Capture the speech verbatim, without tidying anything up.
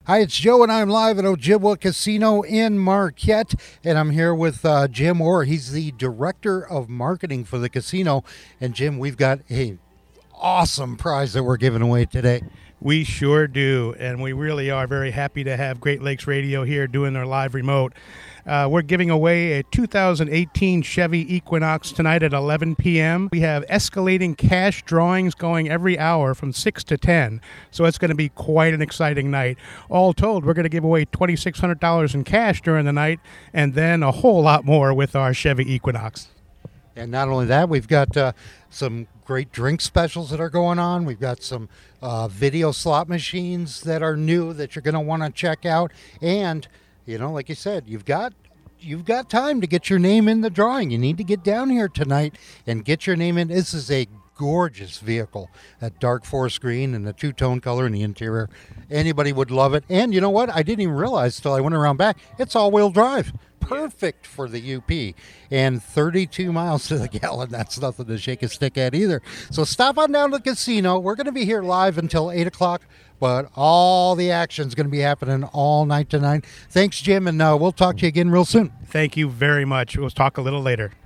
Hi, it's Joe, and I'm live at Ojibwa Casino in Marquette, and I'm here with uh, Jim Orr. He's the Director of Marketing for the casino. And Jim, we've got a awesome prize that we're giving away today. We sure do, and we really are very happy to have Great Lakes Radio here doing their live remote. Uh, we're giving away a two thousand eighteen Chevy Equinox tonight at eleven p.m. We have escalating cash drawings going every hour from six to ten, so it's going to be quite an exciting night. All told, we're going to give away two thousand six hundred dollars in cash during the night, and then a whole lot more with our Chevy Equinox. And not only that, we've got uh, some great drink specials that are going on. We've got some uh, video slot machines that are new that you're going to want to check out. And, you know, like you said, you've got you've got time to get your name in the drawing. You need to get down here tonight and get your name in. This is a gorgeous vehicle, that dark forest green and the two-tone color in the interior. Anybody would love it. And you know what? I didn't even realize till I went around back, it's all-wheel drive. Perfect for the U P, and thirty-two miles to the gallon. That's nothing to shake a stick at either. So stop on down to the casino. We're going to be here live until eight o'clock, but all the action is going to be happening all night tonight. Thanks, Jim, and uh, we'll talk to you again real soon. Thank you very much. We'll talk a little later.